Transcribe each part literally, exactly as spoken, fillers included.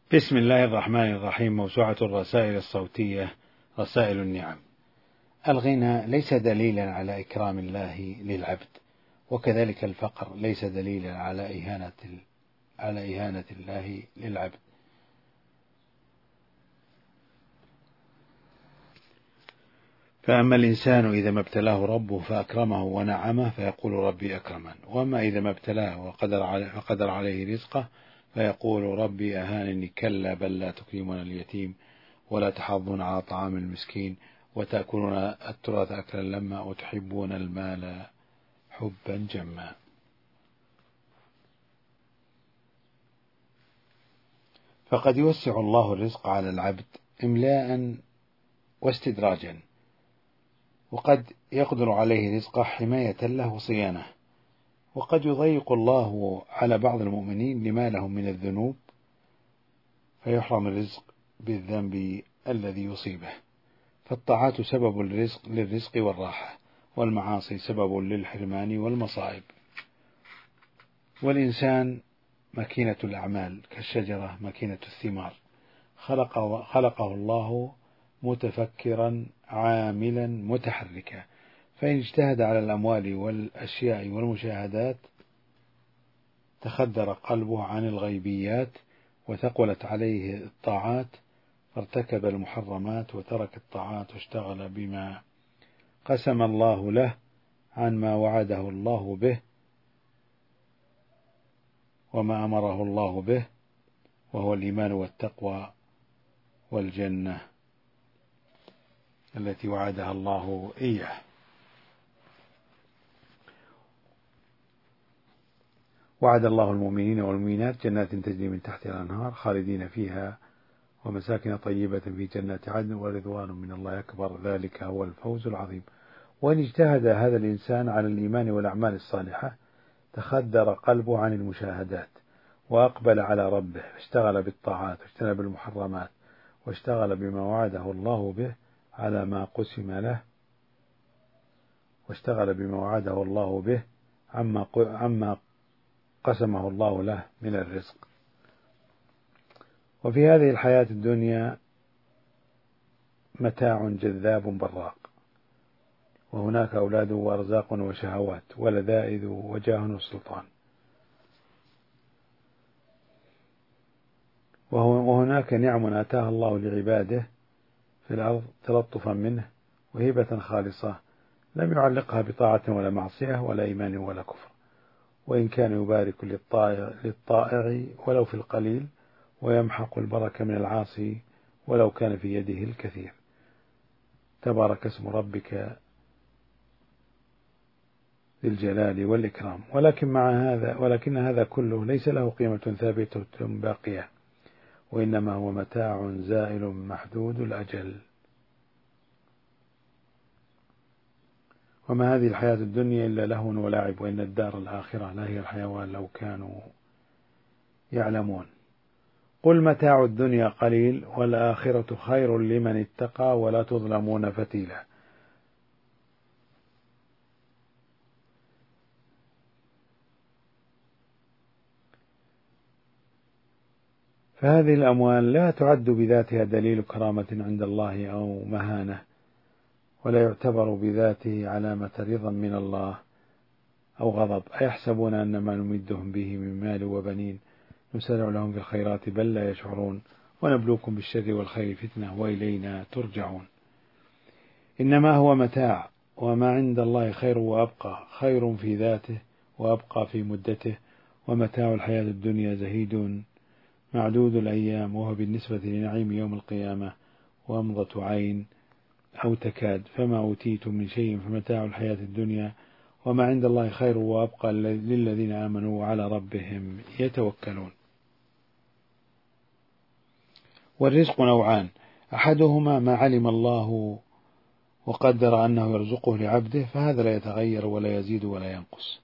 بسم الله الرحمن الرحيم. موسوعة الرسائل الصوتية رسائل النعم. الغنى ليس دليلا على إكرام الله للعبد، وكذلك الفقر ليس دليلا على إهانة على إهانة الله للعبد. فأما الإنسان إذا ما ابتلاه ربه فأكرمه ونعمه فيقول ربي أكرمن، وأما إذا ما ابتلاه وقدر عليه, وقدر عليه رزقه فيقول ربي أهانني. كلا بل لا تكرمون اليتيم ولا تحاضون على طعام المسكين وتأكلون التراث أكلا لما وتحبون المال حبا جما. فقد يوسع الله الرزق على العبد إملاء واستدراجا، وقد يقدر عليه رزقه حماية له وصيانة، وقد يضيق الله على بعض المؤمنين لما لهم من الذنوب فيحرم الرزق بالذنب الذي يصيبه. فالطاعات سبب للرزق, للرزق والراحة، والمعاصي سبب للحرمان والمصائب. والإنسان مكينة الأعمال كالشجرة مكينة الثمار، خلقه, خلقه الله متفكرا عاملا متحركا، فإن اجتهد على الأموال والأشياء والمشاهدات تخدر قلبه عن الغيبيات وثقلت عليه الطاعات، فارتكب المحرمات وترك الطاعات واشتغل بما قسم الله له عن ما وعده الله به وما أمره الله به، وهو الإيمان والتقوى والجنة التي وعدها الله إياه. وعد الله المؤمنين والمؤمنات جنات تجري من تحتها الأنهار خالدين فيها ومساكن طيبة في جنات عدن ورضوان من الله أكبر، ذلك هو الفوز العظيم. وإن اجتهد هذا الإنسان على الإيمان والأعمال الصالحة تخدر قلبه عن المشاهدات وأقبل على ربه، اشتغل بالطاعات واجتنب المحرمات واشتغل بما وعده الله به على ما قسم له واشتغل بما وعده الله به عما عما قسمه الله له من الرزق. وفي هذه الحياة الدنيا متاع جذاب براق، وهناك أولاد وأرزاق وشهوات ولذائذ وجاه وسلطان، وهناك نعم آتاها الله لعباده في الأرض تلطفا منه وهبة خالصة لم يعلقها بطاعة ولا معصية ولا إيمان ولا كفر، وإن كان يبارك للطائع, للطائع ولو في القليل ويمحق البركة من العاصي ولو كان في يده الكثير. تبارك اسم ربك ذي الجلال والإكرام. ولكن مع هذا ولكن هذا كله ليس له قيمة ثابتة باقية، وإنما هو متاع زائل محدود الأجل. وما هذه الحياة الدنيا إلا لهو ولعب، وإن الدار الآخرة لهي الحيوان لو كانوا يعلمون. قل متاع الدنيا قليل والآخرة خير لمن اتقى ولا تظلمون فتيلا. فهذه الأموال لا تعد بذاتها دليل كرامة عند الله أو مهانة، ولا يعتبر بذاته علامة رضا من الله أو غضب. أيحسبون أن ما نمدهم به من مال وبنين نسارع لهم في الخيرات بل لا يشعرون، ونبلوكم بالشر والخير فتنة وإلينا ترجعون. إنما هو متاع، وما عند الله خير وأبقى، خير في ذاته وأبقى في مدته. ومتاع الحياة الدنيا زهيد معدود الأيام، وهو بالنسبة لنعيم يوم القيامة وأمضة عين أو تكاد. فما أوتيتم من شيء فمتاع الحياة الدنيا وما عند الله خير وأبقى للذين آمنوا وعلى ربهم يتوكلون. والرزق نوعان، أحدهما ما علم الله وقدر أنه يرزقه لعبده، فهذا لا يتغير ولا يزيد ولا ينقص،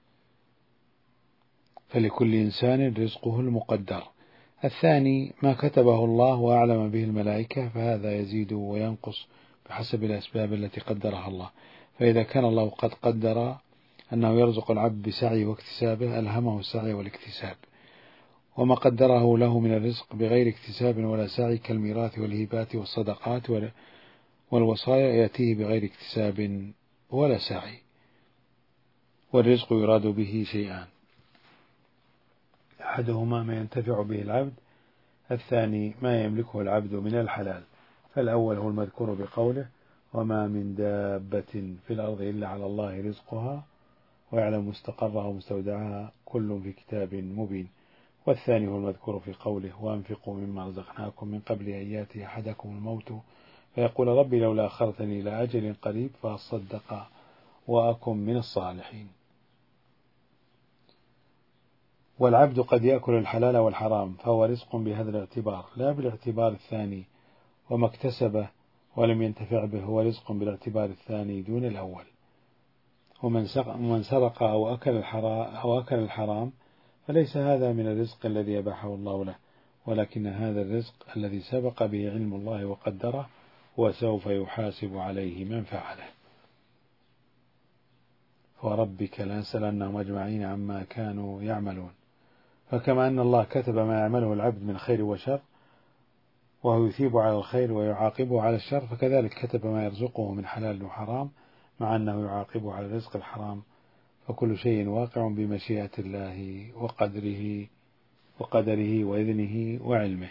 فلكل إنسان رزقه المقدر. الثاني ما كتبه الله وأعلم به الملائكة، فهذا يزيد وينقص بحسب الأسباب التي قدرها الله. فإذا كان الله قد قدر أنه يرزق العبد بسعي واكتسابه ألهمه السعي والاكتساب، وما قدره له من الرزق بغير اكتساب ولا سعي كالميراث والهبات والصدقات والوصايا يأتيه بغير اكتساب ولا سعي. والرزق يراد به شيئان: أحدهما ما ينتفع به العبد، الثاني ما يملكه العبد من الحلال. فالأول هو المذكور بقوله: وما من دابة في الأرض إلا على الله رزقها ويعلم مستقرها ومستودعها كل في كتاب مبين. والثاني هو المذكور في قوله: وأنفقوا مما رزقناكم من قبل أن يأتي أحدكم الموت فيقول ربي لولا أخرتني إلى أجل قريب فأصدق وأكن من الصالحين. والعبد قد يأكل الحلال والحرام فهو رزق بهذا الاعتبار، لا بالاعتبار الثاني. وما اكتسبه ولم ينتفع به هو رزق بالاعتبار الثاني دون الأول. ومن سرق أو أكل الحرام, أو أكل الحرام فليس هذا من الرزق الذي يباحه الله له، ولكن هذا الرزق الذي سبق به علم الله وقدره وسوف يحاسب عليه من فعله. وربك لنسألنهم أجمعين عما كانوا يعملون. فكما أن الله كتب ما يعمله العبد من خير وشر وهو يثيب على الخير ويعاقبه على الشر، فكذلك كتب ما يرزقه من حلال وحرام مع أنه يعاقبه على الرزق الحرام. فكل شيء واقع بمشيئة الله وقدره وقدره وإذنه وعلمه.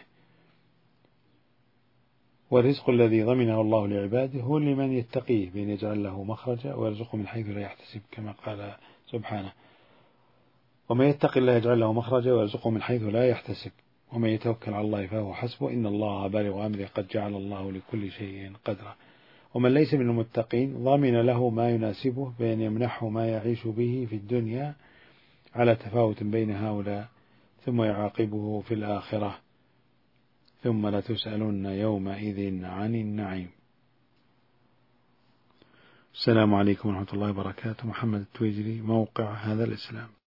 والرزق الذي ضمنه الله لعباده هو لمن يتقيه بأن يجعل له مخرجا ويرزقه من حيث لا يحتسب، كما قال سبحانه: ومن يتق الله يجعل له مخرجا ويرزقه من حيث لا يحتسب ومن يتوكل على الله فهو حسبه إن الله بالغ أمره قد جعل الله لكل شيء قدرا. ومن ليس من المتقين ضمن له ما يناسبه بأن يمنحه ما يعيش به في الدنيا على تفاوت بين هؤلاء، ثم يعاقبه في الآخرة: ثم لتسألن يومئذ عن النعيم. السلام عليكم ورحمة الله وبركاته. محمد التويجري، موقع هذا الإسلام.